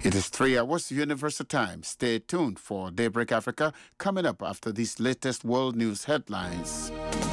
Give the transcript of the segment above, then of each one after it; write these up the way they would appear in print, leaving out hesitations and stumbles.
It is 3 hours Universal Time. Stay tuned for Daybreak Africa coming up after these latest world news headlines.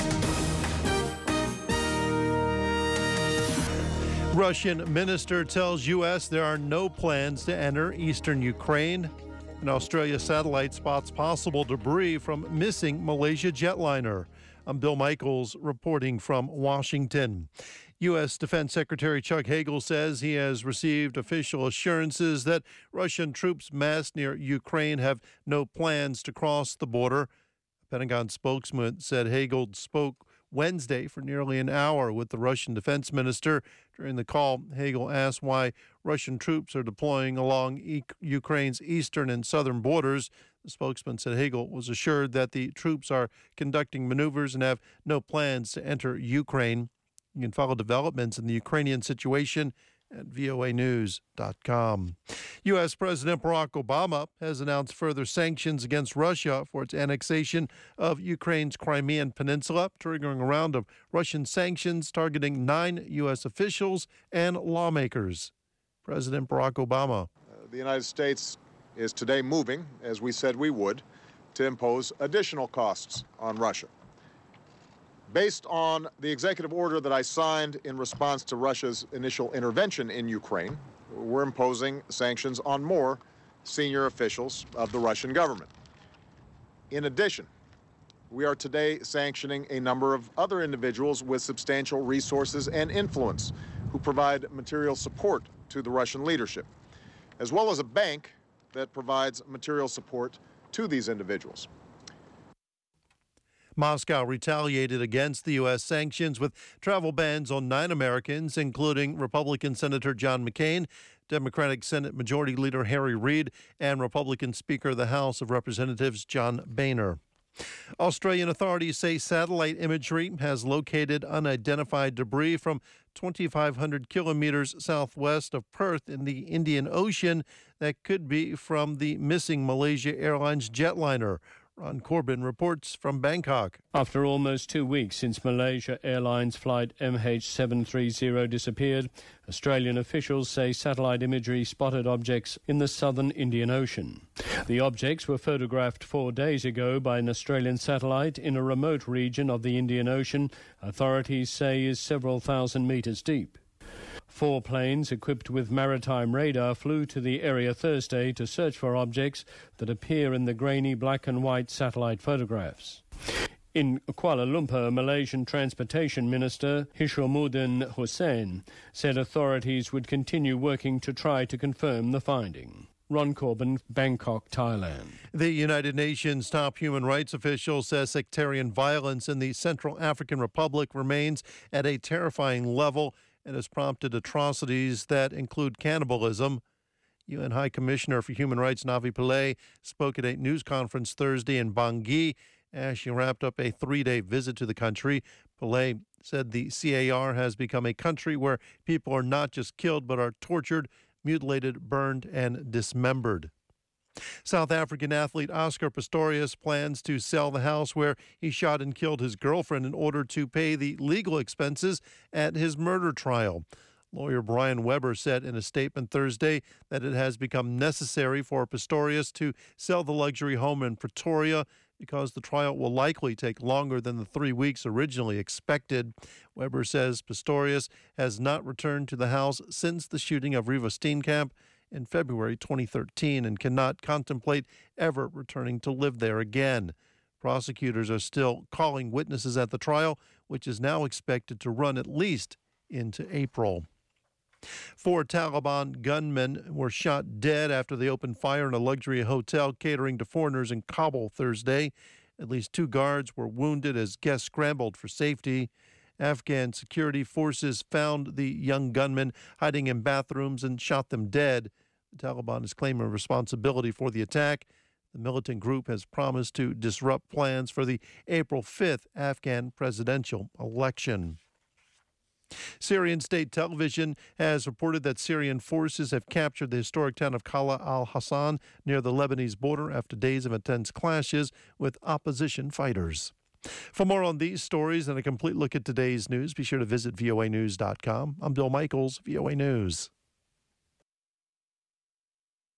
Russian minister tells U.S. there are no plans to enter eastern Ukraine. An Australia satellite spots possible debris from missing Malaysia jetliner. I'm Bill Michaels reporting from Washington. U.S. Defense Secretary Chuck Hagel says he has received official assurances that Russian troops massed near Ukraine have no plans to cross the border. A Pentagon spokesman said Hagel spoke Wednesday for nearly an hour with the Russian defense minister. During the call, Hagel asked why Russian troops are deploying along Ukraine's eastern and southern borders. The spokesman said Hagel was assured that the troops are conducting maneuvers and have no plans to enter Ukraine. You can follow developments in the Ukrainian situation at voanews.com. U.S. President Barack Obama has announced further sanctions against Russia for its annexation of Ukraine's Crimean Peninsula, triggering a round of Russian sanctions targeting 9 U.S. officials and lawmakers. President Barack Obama. The United States is today moving, as we said we would, to impose additional costs on Russia. Based on the executive order that I signed in response to Russia's initial intervention in Ukraine, we're imposing sanctions on more senior officials of the Russian government. In addition, we are today sanctioning a number of other individuals with substantial resources and influence who provide material support to the Russian leadership, as well as a bank that provides material support to these individuals. Moscow retaliated against the U.S. sanctions with travel bans on 9 Americans, including Republican Senator John McCain, Democratic Senate Majority Leader Harry Reid, and Republican Speaker of the House of Representatives John Boehner. Australian authorities say satellite imagery has located unidentified debris from 2,500 kilometers southwest of Perth in the Indian Ocean that could be from the missing Malaysia Airlines jetliner. Ron Corbin reports from Bangkok. After almost 2 weeks since Malaysia Airlines flight MH730 disappeared, Australian officials say satellite imagery spotted objects in the southern Indian Ocean. The objects were photographed 4 days ago by an Australian satellite in a remote region of the Indian Ocean, authorities say is several thousand metres deep. 4 planes equipped with maritime radar flew to the area Thursday to search for objects that appear in the grainy black and white satellite photographs. In Kuala Lumpur, Malaysian Transportation Minister Hishamuddin Hussein said authorities would continue working to try to confirm the finding. Ron Corbin, Bangkok, Thailand. The United Nations top human rights official says sectarian violence in the Central African Republic remains at a terrifying level and has prompted atrocities that include cannibalism. UN High Commissioner for Human Rights Navi Pillay spoke at a news conference Thursday in Bangui as she wrapped up a 3-day visit to the country. Pillay said the CAR has become a country where people are not just killed but are tortured, mutilated, burned, and dismembered. South African athlete Oscar Pistorius plans to sell the house where he shot and killed his girlfriend in order to pay the legal expenses at his murder trial. Lawyer Brian Weber said in a statement Thursday that it has become necessary for Pistorius to sell the luxury home in Pretoria because the trial will likely take longer than the 3 weeks originally expected. Weber says Pistorius has not returned to the house since the shooting of Reeva Steenkamp in February 2013 and cannot contemplate ever returning to live there again. Prosecutors are still calling witnesses at the trial, which is now expected to run at least into April. 4 Taliban gunmen were shot dead after they opened fire in a luxury hotel catering to foreigners in Kabul Thursday. At least 2 guards were wounded as guests scrambled for safety. Afghan security forces found the young gunmen hiding in bathrooms and shot them dead. The Taliban is claiming responsibility for the attack. The militant group has promised to disrupt plans for the April 5th Afghan presidential election. Syrian state television has reported that Syrian forces have captured the historic town of Kala al-Hassan near the Lebanese border after days of intense clashes with opposition fighters. For more on these stories and a complete look at today's news, be sure to visit voanews.com. I'm Bill Michaels, VOA News.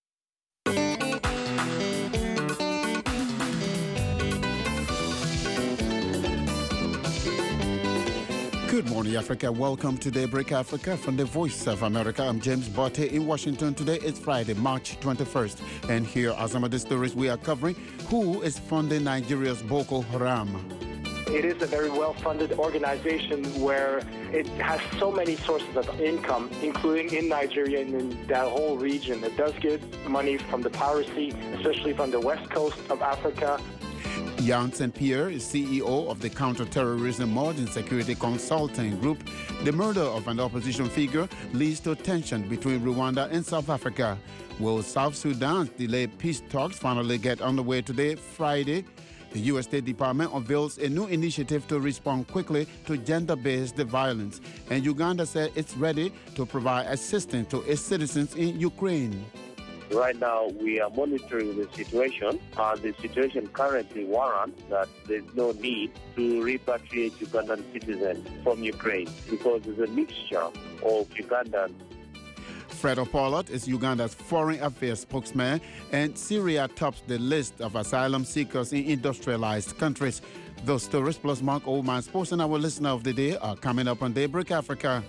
Good morning, Africa. Welcome to Daybreak Africa from the Voice of America. I'm James Botte in Washington. Today is Friday, March 21st. And here are some of the stories we are covering. Who is funding Nigeria's Boko Haram? It is a very well-funded organization where it has so many sources of income, including in Nigeria and in that whole region. It does get money from the piracy, especially from the west coast of Africa. Jan St. Pierre is CEO of the Counterterrorism Modern Security Consulting Group. The murder of an opposition figure leads to tension between Rwanda and South Africa. Will South Sudan's delayed peace talks finally get underway today, Friday? The U.S. State Department unveils a new initiative to respond quickly to gender-based violence. And Uganda said it's ready to provide assistance to its citizens in Ukraine. Right now, we are monitoring the situation. The situation currently warrants that there's no need to repatriate Ugandan citizens from Ukraine because there's a mixture of Ugandans. Fred Opolot is Uganda's foreign affairs spokesman, and Syria tops the list of asylum seekers in industrialized countries. Those stories plus Mark Oldman, sports and our listener of the day are coming up on Daybreak Africa.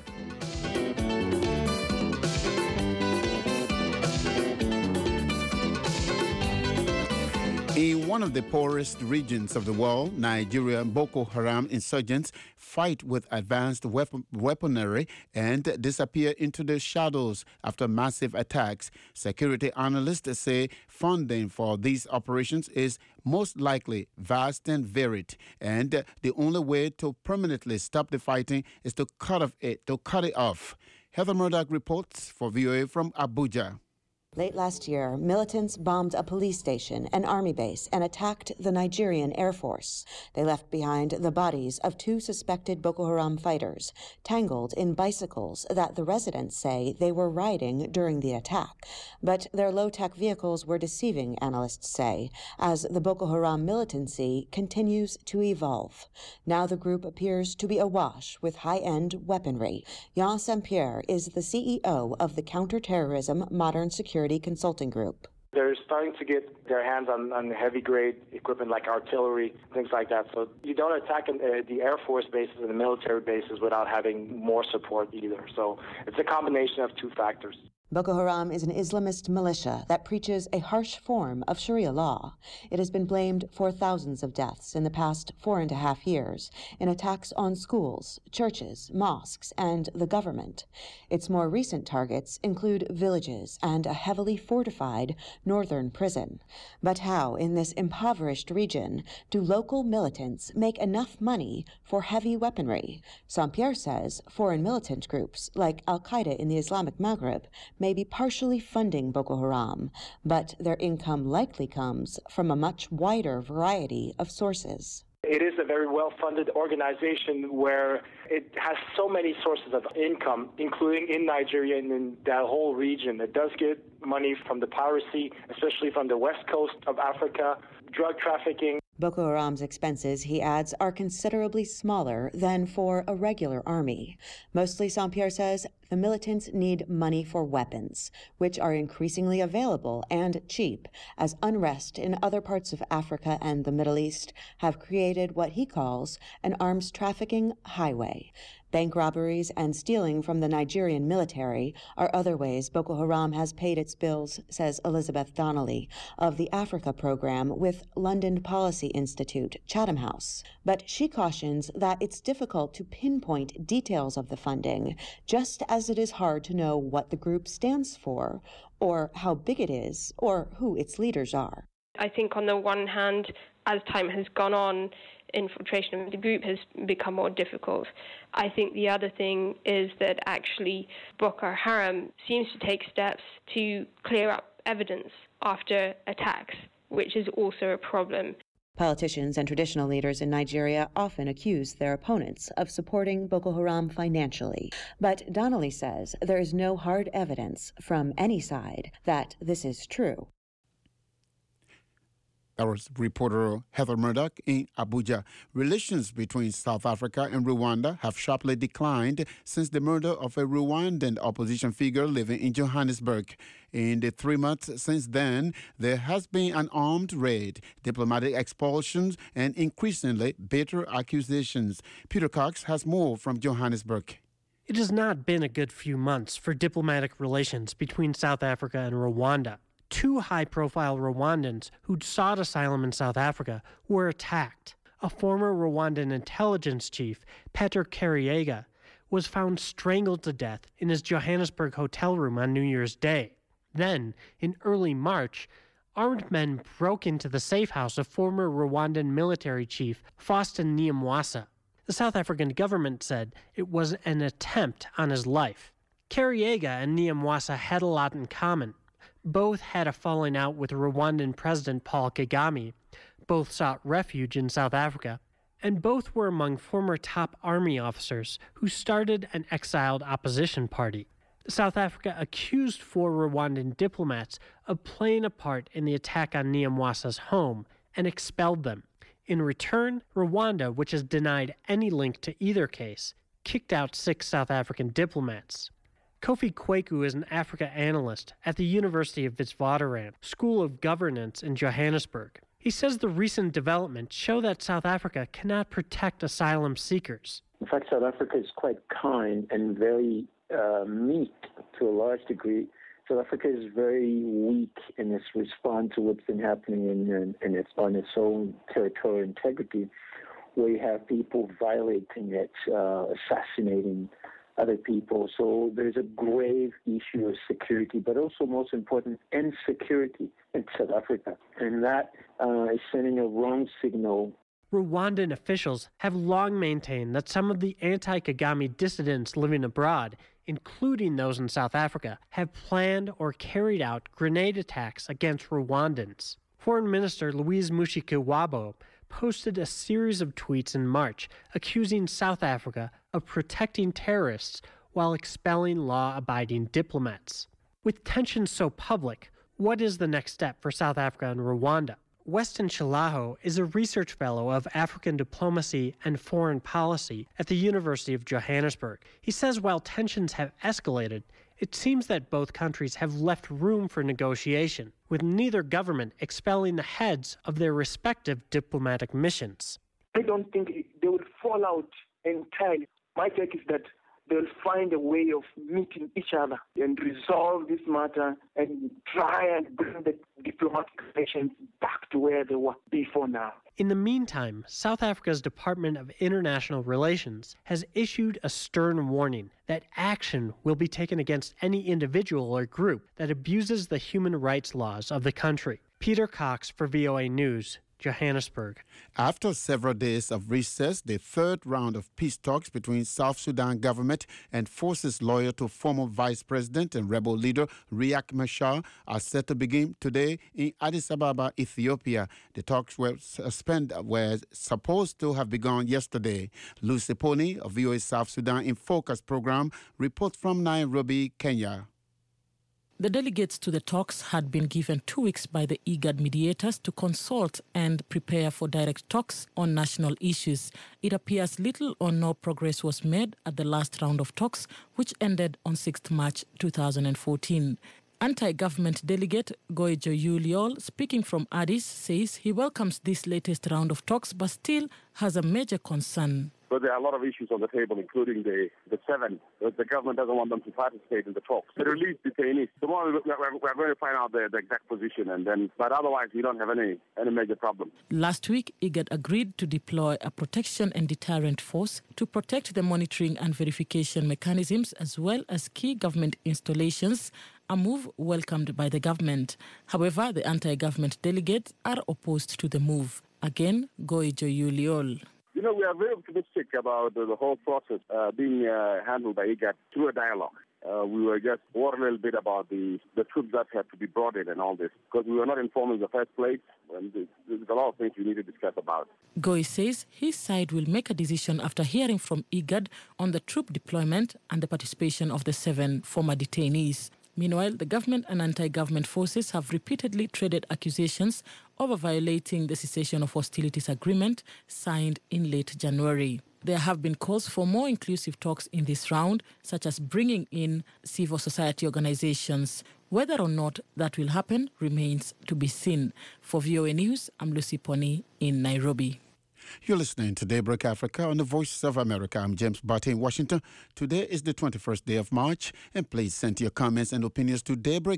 In one of the poorest regions of the world, Nigeria, Boko Haram insurgents fight with advanced weaponry and disappear into the shadows after massive attacks. Security analysts say funding for these operations is most likely vast and varied, and the only way to permanently stop the fighting is to cut it off. Heather Murdoch reports for VOA from Abuja. Late last year, militants bombed a police station, an army base, and attacked the Nigerian Air Force. They left behind the bodies of 2 suspected Boko Haram fighters, tangled in bicycles that the residents say they were riding during the attack. But their low-tech vehicles were deceiving, analysts say, as the Boko Haram militancy continues to evolve. Now the group appears to be awash with high-end weaponry. Jan St. Pierre is the CEO of the Counterterrorism Modern Security Consulting Group. They're starting to get their hands on heavy-grade equipment like artillery, things like that. So you don't attack the Air Force bases and the military bases without having more support either. So it's a combination of 2 factors. Boko Haram is an Islamist militia that preaches a harsh form of Sharia law. It has been blamed for thousands of deaths in the past 4.5 years in attacks on schools, churches, mosques, and the government. Its more recent targets include villages and a heavily fortified northern prison. But how, in this impoverished region, do local militants make enough money for heavy weaponry? St. Pierre says foreign militant groups like Al-Qaeda in the Islamic Maghreb may be partially funding Boko Haram, but their income likely comes from a much wider variety of sources. It is a very well-funded organization where it has so many sources of income, including in Nigeria and in that whole region. It does get money from the piracy, especially from the west coast of Africa, drug trafficking. Boko Haram's expenses, he adds, are considerably smaller than for a regular army. Mostly, St. Pierre says, the militants need money for weapons, which are increasingly available and cheap, as unrest in other parts of Africa and the Middle East have created what he calls an arms trafficking highway. Bank robberies and stealing from the Nigerian military are other ways Boko Haram has paid its bills, says Elizabeth Donnelly of the Africa program with London Policy Institute, Chatham House. But she cautions that it's difficult to pinpoint details of the funding, just as it is hard to know what the group stands for, or how big it is, or who its leaders are. I think on the one hand, as time has gone on, infiltration of the group has become more difficult. I think the other thing is that actually Boko Haram seems to take steps to clear up evidence after attacks, which is also a problem. Politicians and traditional leaders in Nigeria often accuse their opponents of supporting Boko Haram financially. But Donnelly says there is no hard evidence from any side that this is true. Our reporter Heather Murdoch in Abuja. Relations between South Africa and Rwanda have sharply declined since the murder of a Rwandan opposition figure living in Johannesburg. In the 3 months since then, there has been an armed raid, diplomatic expulsions, and increasingly bitter accusations. Peter Cox has more from Johannesburg. It has not been a good few months for diplomatic relations between South Africa and Rwanda. Two high-profile Rwandans who'd sought asylum in South Africa were attacked. A former Rwandan intelligence chief, Peter Kariega, was found strangled to death in his Johannesburg hotel room on New Year's Day. Then, in early March, armed men broke into the safe house of former Rwandan military chief Faustin Nyamwasa. The South African government said it was an attempt on his life. Kariega and Nyamwasa had a lot in common. Both had a falling out with Rwandan President Paul Kagame. Both sought refuge in South Africa. And both were among former top army officers who started an exiled opposition party. South Africa accused four Rwandan diplomats of playing a part in the attack on Nyamwasa's home and expelled them. In return, Rwanda, which has denied any link to either case, kicked out 6 South African diplomats. Kofi Kweku is an Africa analyst at the University of Witwatersrand School of Governance in Johannesburg. He says the recent developments show that South Africa cannot protect asylum seekers. In fact, South Africa is quite kind and very meek to a large degree. South Africa is very weak in its response to what's been happening on its own territorial integrity, where you have people violating it, assassinating other people. So there's a grave issue of security, but also most important, insecurity in South Africa. And that is sending a wrong signal. Rwandan officials have long maintained that some of the anti-Kagame dissidents living abroad, including those in South Africa, have planned or carried out grenade attacks against Rwandans. Foreign Minister Louise Mushikiwabo posted a series of tweets in March accusing South Africa of protecting terrorists while expelling law-abiding diplomats. With tensions so public, what is the next step for South Africa and Rwanda? Weston Shalaho is a research fellow of African diplomacy and foreign policy at the University of Johannesburg. He says while tensions have escalated, it seems that both countries have left room for negotiation, with neither government expelling the heads of their respective diplomatic missions. I don't think they will fall out entirely. My take is that they'll find a way of meeting each other and resolve this matter and try and bring the diplomatic relations back to where they were before now. In the meantime, South Africa's Department of International Relations has issued a stern warning that action will be taken against any individual or group that abuses the human rights laws of the country. Peter Cox for VOA News, Johannesburg. After several days of recess, the third round of peace talks between South Sudan government and forces loyal to former Vice President and rebel leader Riek Machar are set to begin today in Addis Ababa, Ethiopia. The talks were supposed to have begun yesterday. Lucy Pony of VOA South Sudan in Focus program reports from Nairobi, Kenya. The delegates to the talks had been given 2 weeks by the IGAD mediators to consult and prepare for direct talks on national issues. It appears little or no progress was made at the last round of talks, which ended on 6th March 2014. Anti-government delegate Goijo Yuliol, speaking from Addis, says he welcomes this latest round of talks, but still has a major concern. But there are a lot of issues on the table, including the 7. The government doesn't want them to participate in the talks. The released detainees. Tomorrow we're going to find out the exact position, but otherwise we don't have any major problem. Last week, IGAD agreed to deploy a protection and deterrent force to protect the monitoring and verification mechanisms as well as key government installations, a move welcomed by the government. However, the anti-government delegates are opposed to the move. Again, Goijo Yuliol. We are very optimistic about the whole process being handled by IGAD through a dialogue. We were just worried a little bit about the troops that had to be brought in and all this, because we were not informed in the first place, and there's a lot of things we need to discuss about. Goi says his side will make a decision after hearing from IGAD on the troop deployment and the participation of the 7 former detainees. Meanwhile, the government and anti-government forces have repeatedly traded accusations over violating the cessation of hostilities agreement signed in late January. There have been calls for more inclusive talks in this round, such as bringing in civil society organizations. Whether or not that will happen remains to be seen. For VOA News, I'm Lucy Pony in Nairobi. You're listening to Daybreak Africa on the Voice of America. I'm James Barty in Washington. Today is the 21st day of March, and please send your comments and opinions to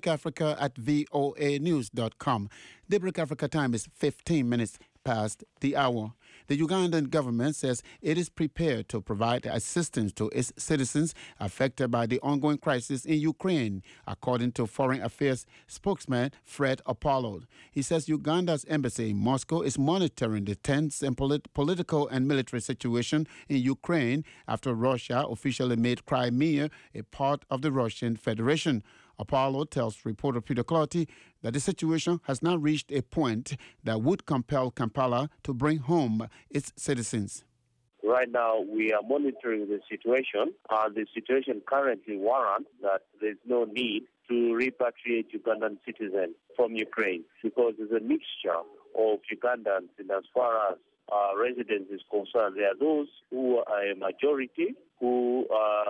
daybreakafrica@voanews.com. Daybreak Africa time is 15 minutes past the hour. The Ugandan government says it is prepared to provide assistance to its citizens affected by the ongoing crisis in Ukraine, according to Foreign Affairs spokesman Fred Apollo. He says Uganda's embassy in Moscow is monitoring the tense and political and military situation in Ukraine after Russia officially made Crimea a part of the Russian Federation. Apollo tells reporter Peter Clotty that the situation has now reached a point that would compel Kampala to bring home its citizens. Right now, we are monitoring the situation. The situation currently warrants that there's no need to repatriate Ugandan citizens from Ukraine because there's a mixture of Ugandans, and as far as residents is concerned, there are those who are a majority who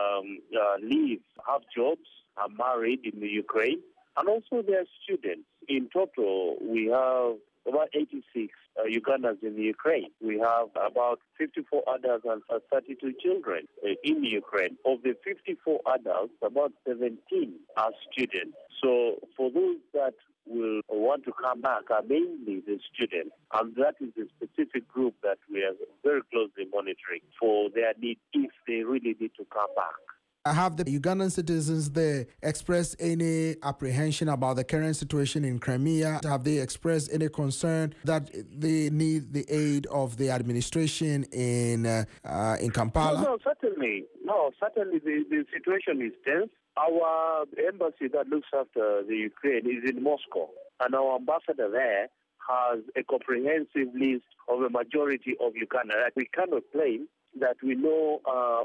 live, have jobs, are married in the Ukraine, and also there are students. In total, we have about 86 Ugandans in the Ukraine. We have about 54 adults and 32 children in the Ukraine. Of the 54 adults, about 17 are students. So for those that will want to come back are mainly the students, and that is a specific group that we are very closely monitoring for their need if they really need to come back. Have the Ugandan citizens there expressed any apprehension about the current situation in Crimea? Have they expressed any concern that they need the aid of the administration in Kampala? No, certainly. No, certainly the situation is tense. Our embassy that looks after the Ukraine is in Moscow, and our ambassador there has a comprehensive list of a majority of Uganda. We cannot claim that we know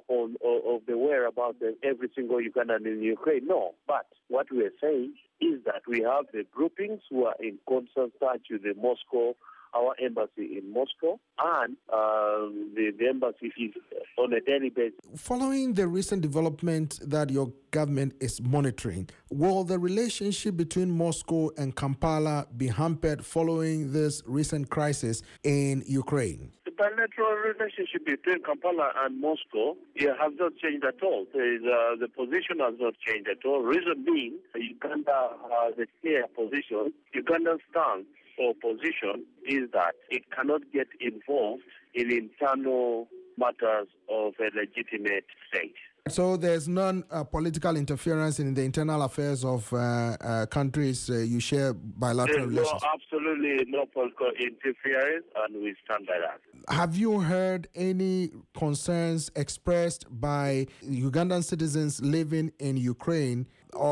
of the whereabouts of every single Ugandan in Ukraine. No, but what we are saying is that we have the groupings who are in constant touch with the Moscow, our embassy in Moscow, and the embassy is on a daily basis. Following the recent development that your government is monitoring, will the relationship between Moscow and Kampala be hampered following this recent crisis in Ukraine? The bilateral relationship between Kampala and Moscow has not changed at all. The position has not changed at all. Reason being, Uganda has a clear position. Uganda's stance or position is that it cannot get involved in internal matters of a legitimate state. So there's none political interference in the internal affairs of countries you share bilateral relations? No, absolutely no political interference, and we stand by that. Have you heard any concerns expressed by Ugandan citizens living in Ukraine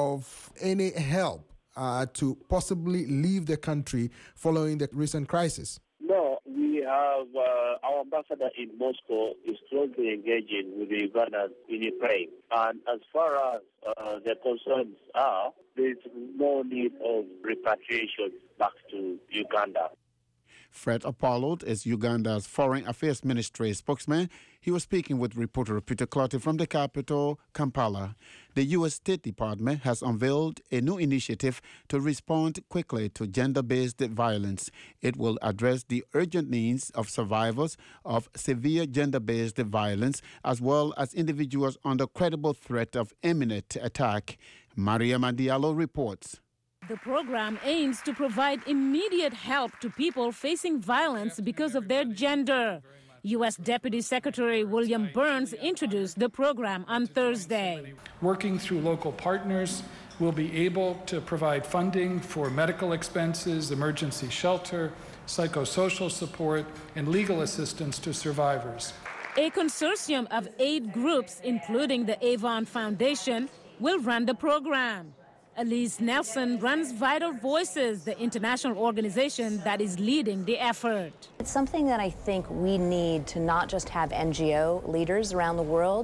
of any help to possibly leave the country following the recent crisis? No, we have our ambassador in Moscow is closely engaging with the Ugandans in Ukraine. And as far as their concerns are, there is no need of repatriation back to Uganda. Fred Apollo is Uganda's Foreign Affairs Ministry spokesman. He was speaking with reporter Peter Clotty from the capital, Kampala. The U.S. State Department has unveiled a new initiative to respond quickly to gender-based violence. It will address the urgent needs of survivors of severe gender-based violence, as well as individuals under credible threat of imminent attack. Maria Diallo reports. The program aims to provide immediate help to people facing violence because of their gender. U.S. Deputy Secretary William Burns introduced the program on Thursday. Working through local partners, we'll be able to provide funding for medical expenses, emergency shelter, psychosocial support, and legal assistance to survivors. A consortium of 8 groups, including the Avon Foundation, will run the program. Elise Nelson runs Vital Voices, the international organization that is leading the effort. It's something that I think we need to not just have NGO leaders around the world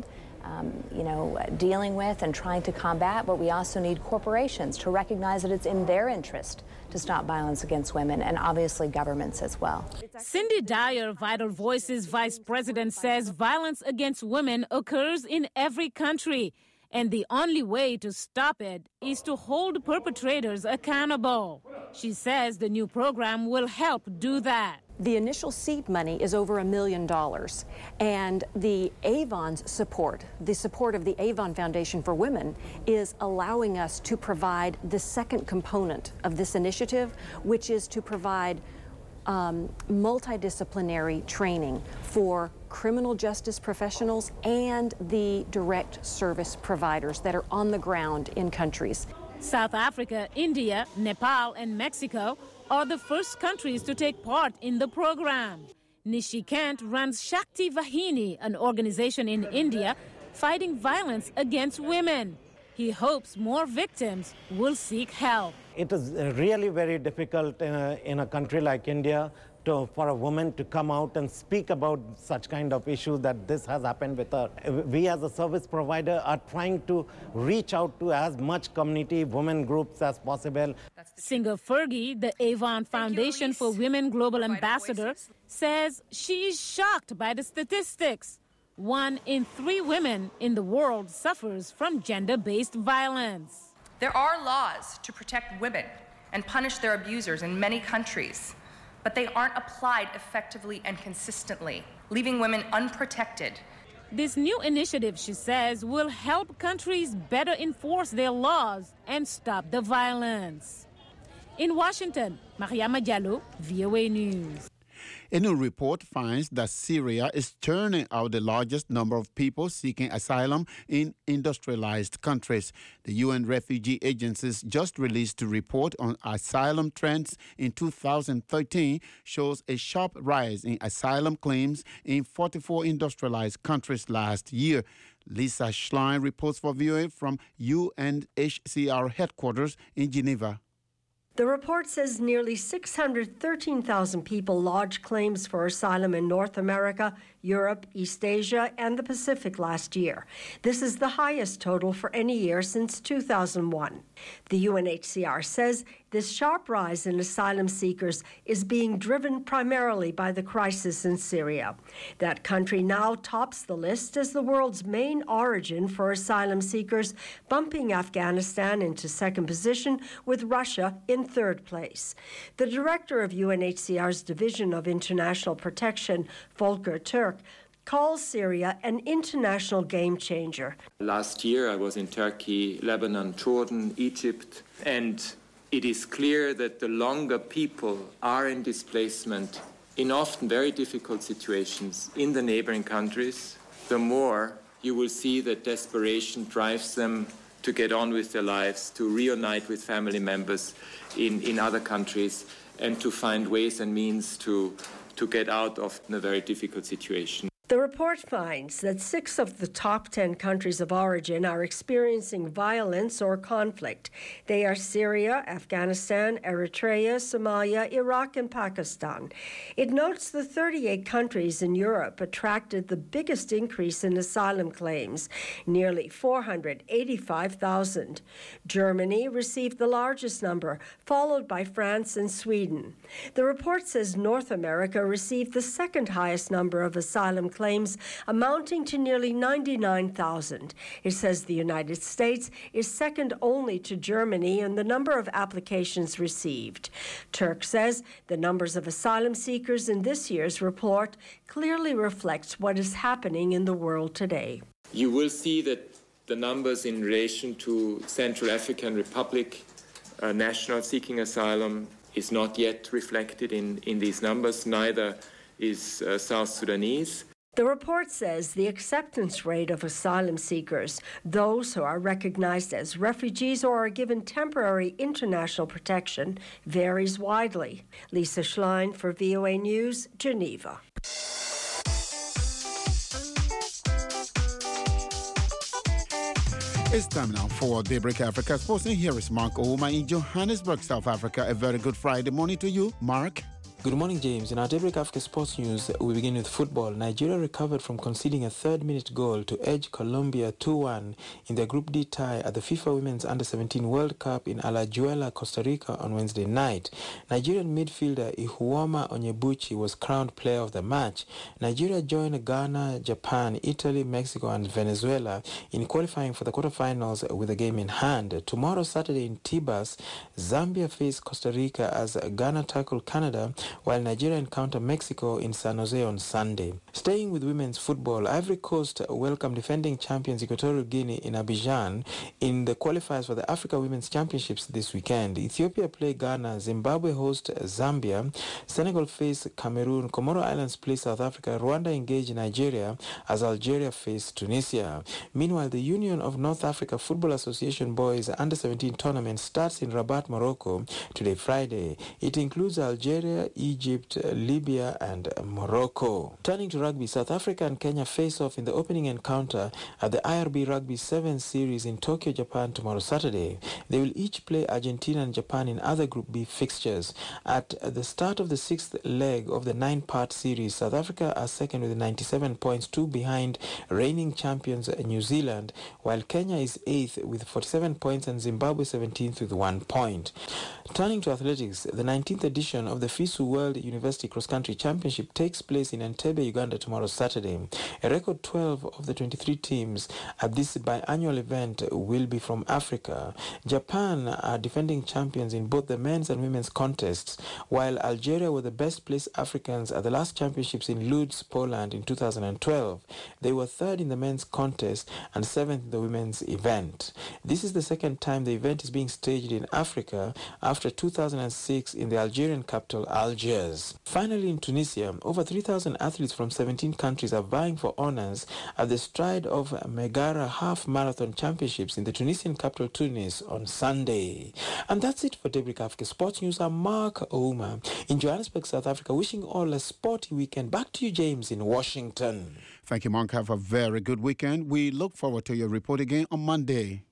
dealing with and trying to combat, but we also need corporations to recognize that it's in their interest to stop violence against women, and obviously governments as well. Cindy Dyer, Vital Voices Vice President, says violence against women occurs in every country, and the only way to stop it is to hold perpetrators accountable. She says the new program will help do that. The initial seed money is over $1 million, and the Avon's support, the support of the Avon Foundation for Women, is allowing us to provide the second component of this initiative, which is to provide multidisciplinary training for criminal justice professionals and the direct service providers that are on the ground in countries. South Africa, India, Nepal, and Mexico are the first countries to take part in the program. Nishikant runs Shakti Vahini, an organization in India fighting violence against women. He hopes more victims will seek help. It is really very difficult in a country like India for a woman to come out and speak about such kind of issues that this has happened with her. We as a service provider are trying to reach out to as much community women groups as possible. Singer Fergie, the Avon Foundation for Women Global Ambassador, says she is shocked by the statistics. 1 in 3 women in the world suffers from gender-based violence. There are laws to protect women and punish their abusers in many countries, but they aren't applied effectively and consistently, leaving women unprotected. This new initiative, she says, will help countries better enforce their laws and stop the violence. In Washington, Mariama Diallo, VOA News. A new report finds that Syria is turning out the largest number of people seeking asylum in industrialized countries. The UN refugee agencies just released a report on asylum trends in 2013 shows a sharp rise in asylum claims in 44 industrialized countries last year. Lisa Schlein reports for VOA from UNHCR headquarters in Geneva. The report says nearly 613,000 people lodged claims for asylum in North America, Europe, East Asia, and the Pacific last year. This is the highest total for any year since 2001. The UNHCR says this sharp rise in asylum seekers is being driven primarily by the crisis in Syria. That country now tops the list as the world's main origin for asylum seekers, bumping Afghanistan into second position with Russia in third place. The director of UNHCR's Division of International Protection, Volker Turk, calls Syria an international game changer. Last year I was in Turkey, Lebanon, Jordan, Egypt, and it is clear that the longer people are in displacement in often very difficult situations in the neighboring countries, the more you will see that desperation drives them to get on with their lives, to reunite with family members in other countries, and to find ways and means to get out of a very difficult situation. The report finds that 6 of the top 10 countries of origin are experiencing violence or conflict. They are Syria, Afghanistan, Eritrea, Somalia, Iraq, and Pakistan. It notes the 38 countries in Europe attracted the biggest increase in asylum claims, nearly 485,000. Germany received the largest number, followed by France and Sweden. The report says North America received the second highest number of asylum claims, amounting to nearly 99,000. It says the United States is second only to Germany in the number of applications received. Turk says the numbers of asylum seekers in this year's report clearly reflects what is happening in the world today. You will see that the numbers in relation to Central African Republic nationals seeking asylum is not yet reflected in these numbers, neither is South Sudanese. The report says the acceptance rate of asylum seekers, those who are recognized as refugees or are given temporary international protection, varies widely. Lisa Schlein for VOA News, Geneva. It's time now for Daybreak Africa Sports, and here is Mark Ouma in Johannesburg, South Africa. A very good Friday morning to you, Mark. Good morning, James. In our Daybreak Africa Sports News, we begin with football. Nigeria recovered from conceding a third-minute goal to edge Colombia 2-1 in their Group D tie at the FIFA Women's Under-17 World Cup in Alajuela, Costa Rica on Wednesday night. Nigerian midfielder Ihuoma Onyebuchi was crowned player of the match. Nigeria joined Ghana, Japan, Italy, Mexico and Venezuela in qualifying for the quarterfinals with a game in hand. Tomorrow, Saturday in Tibas, Zambia face Costa Rica as Ghana tackle Canada, while Nigeria encounter Mexico in San Jose on Sunday. Staying with women's football, Ivory Coast welcomed defending champions Equatorial Guinea in Abidjan in the qualifiers for the Africa Women's Championships this weekend. Ethiopia play Ghana, Zimbabwe host Zambia, Senegal face Cameroon, Comoro Islands play South Africa, Rwanda engage Nigeria as Algeria face Tunisia. Meanwhile, the Union of North Africa Football Association Boys Under-17 tournament starts in Rabat, Morocco today, Friday. It includes Algeria, Egypt, Libya and Morocco. Turning to rugby, South Africa and Kenya face off in the opening encounter at the IRB Rugby 7 series in Tokyo, Japan tomorrow, Saturday. They will each play Argentina and Japan in other Group B fixtures. At the start of the sixth leg of the 9-part series, South Africa are second with 97 points, 2 behind reigning champions New Zealand, while Kenya is 8th with 47 points and Zimbabwe 17th with 1 point. Turning to athletics, the 19th edition of the FISU World University Cross Country Championship takes place in Entebbe, Uganda tomorrow, Saturday. A record 12 of the 23 teams at this biannual event will be from Africa. Japan are defending champions in both the men's and women's contests, while Algeria were the best placed Africans at the last championships in Lodz, Poland in 2012. They were third in the men's contest and seventh in the women's event. This is the second time the event is being staged in Africa after 2006 in the Algerian capital Algiers. Finally, in Tunisia, over 3,000 athletes from 17 countries are vying for honors at the Stride of Megara Half Marathon Championships in the Tunisian capital Tunis on Sunday. And that's it for Daybreak Africa Sports News. I'm Mark Ouma in Johannesburg, South Africa, wishing all a sporty weekend. Back to you, James, in Washington. Thank you, Mark. Have a very good weekend. We look forward to your report again on Monday.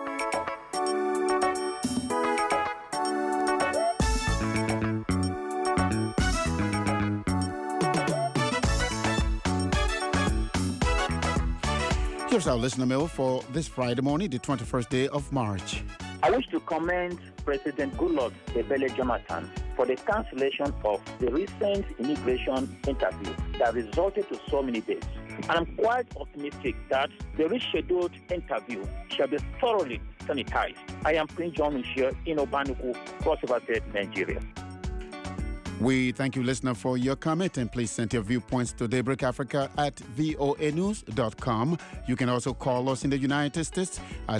Here's our listener mail for this Friday morning, the 21st day of March. I wish to commend President Goodluck Ebele Jonathan for the cancellation of the recent immigration interview that resulted to so many deaths. And I'm quite optimistic that the rescheduled interview shall be thoroughly sanitized. I am Prince John Michel in Obanuku, Cross River State, Nigeria. We thank you, listener, for your comment, and please send your viewpoints to Daybreak Africa at voanews.com. You can also call us in the United States at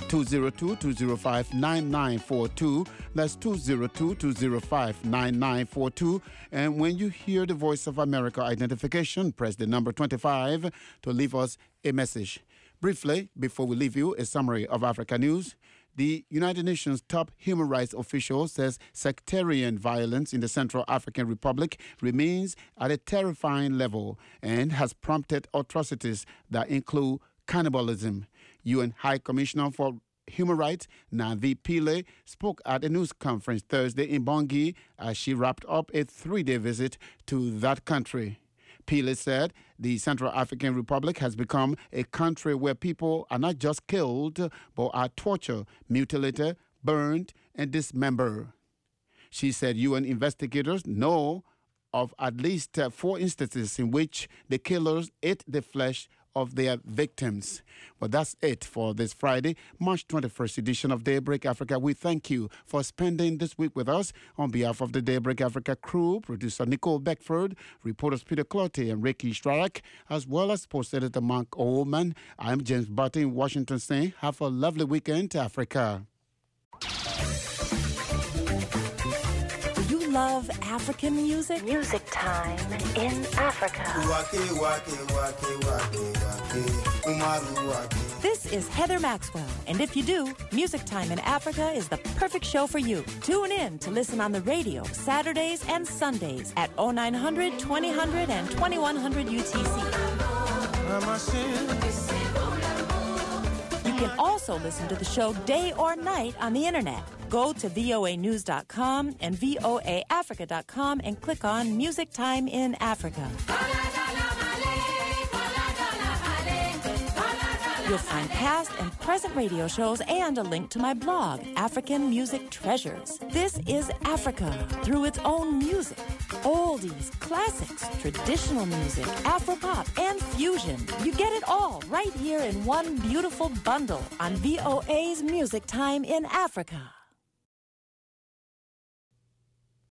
202-205-9942. That's 202-205-9942. And when you hear the Voice of America identification, press the number 25 to leave us a message. Briefly, before we leave you, a summary of Africa news. The United Nations top human rights official says sectarian violence in the Central African Republic remains at a terrifying level and has prompted atrocities that include cannibalism. UN High Commissioner for Human Rights, Navi Pillay, spoke at a news conference Thursday in Bangui as she wrapped up a 3-day visit to that country. Pillay said the Central African Republic has become a country where people are not just killed, but are tortured, mutilated, burned, and dismembered. She said UN investigators know of at least 4 instances in which the killers ate the flesh of their victims. Well, that's it for this Friday, March 21st edition of Daybreak Africa. We thank you for spending this week with us. On behalf of the Daybreak Africa crew, producer Nicole Beckford, reporters Peter Clotte and Ricky Strarak, as well as post editor Mark Oldman, I'm James Barton in Washington saying, have a lovely weekend to Africa. Love African music? Music time in Africa. This is Heather Maxwell, and if you do, Music Time in Africa is the perfect show for you. Tune in to listen on the radio Saturdays and Sundays at 0900, 2000, and 2100 UTC. You can also listen to the show day or night on the internet. Go to voanews.com and voaafrica.com and click on Music Time in Africa. You'll find past and present radio shows and a link to my blog, African Music Treasures. This is Africa through its own music. Oldies, classics, traditional music, Afropop, and fusion. You get it all right here in one beautiful bundle on VOA's Music Time in Africa.